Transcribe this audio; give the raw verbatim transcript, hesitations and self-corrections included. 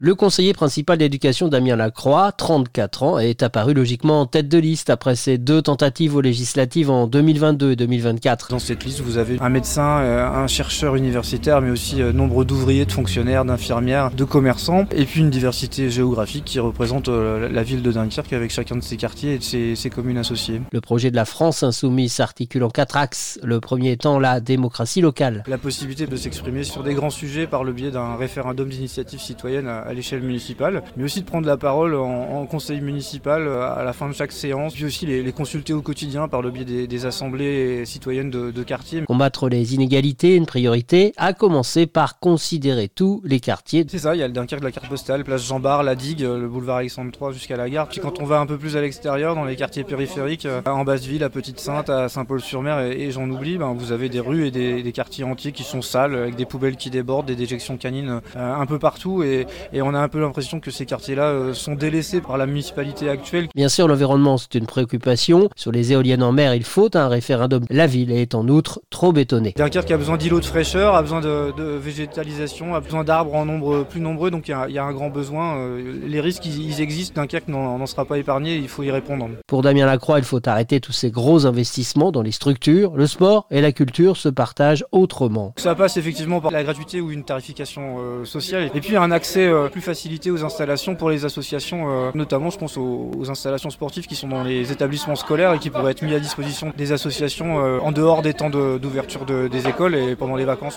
Le conseiller principal d'éducation Damien Lacroix, trente-quatre ans, est apparu logiquement en tête de liste après ses deux tentatives aux législatives en deux mille vingt-deux et deux mille vingt-quatre. Dans cette liste, vous avez un médecin, un chercheur universitaire, mais aussi nombre d'ouvriers, de fonctionnaires, d'infirmières, de commerçants, et puis une diversité géographique qui représente la ville de Dunkerque avec chacun de ses quartiers et de ses, ses communes associées. Le projet de la France insoumise s'articule en quatre axes, le premier étant la démocratie locale. La possibilité de s'exprimer sur des grands sujets par le biais d'un référendum d'initiative citoyenne à à l'échelle municipale, mais aussi de prendre la parole en, en conseil municipal à la fin de chaque séance, puis aussi les, les consulter au quotidien par le biais des, des assemblées citoyennes de, de quartier. Combattre les inégalités, une priorité, à commencer par considérer tous les quartiers. C'est ça, il y a le Dunkerque de la carte postale, place Jean-Bart, la Digue, le boulevard Alexandre trois jusqu'à la gare. Puis quand on va un peu plus à l'extérieur, dans les quartiers périphériques, en Basse-Ville, à Petite-Sainte, à Saint-Paul-sur-Mer, et, et j'en oublie, ben, vous avez des rues et des, des quartiers entiers qui sont sales, avec des poubelles qui débordent, des déjections canines euh, un peu partout, et, et on a un peu l'impression que ces quartiers-là euh, sont délaissés par la municipalité actuelle. Bien sûr, l'environnement, c'est une préoccupation. Sur les éoliennes en mer, il faut un référendum. La ville est en outre trop bétonnée. Dunkerque a besoin d'îlots de fraîcheur, a besoin de, de végétalisation, a besoin d'arbres en nombre plus nombreux, donc il y, y a un grand besoin. Euh, les risques, ils, ils existent, Dunkerque n'en sera pas épargné, il faut y répondre. Pour Damien Lacroix, il faut arrêter tous ces gros investissements dans les structures. Le sport et la culture se partagent autrement. Ça passe effectivement par la gratuité ou une tarification euh, sociale, et puis un accès euh, plus facilité aux installations pour les associations, euh, notamment je pense aux, aux installations sportives qui sont dans les établissements scolaires et qui pourraient être mis à disposition des associations euh, en dehors des temps de, d'ouverture de, des écoles et pendant les vacances.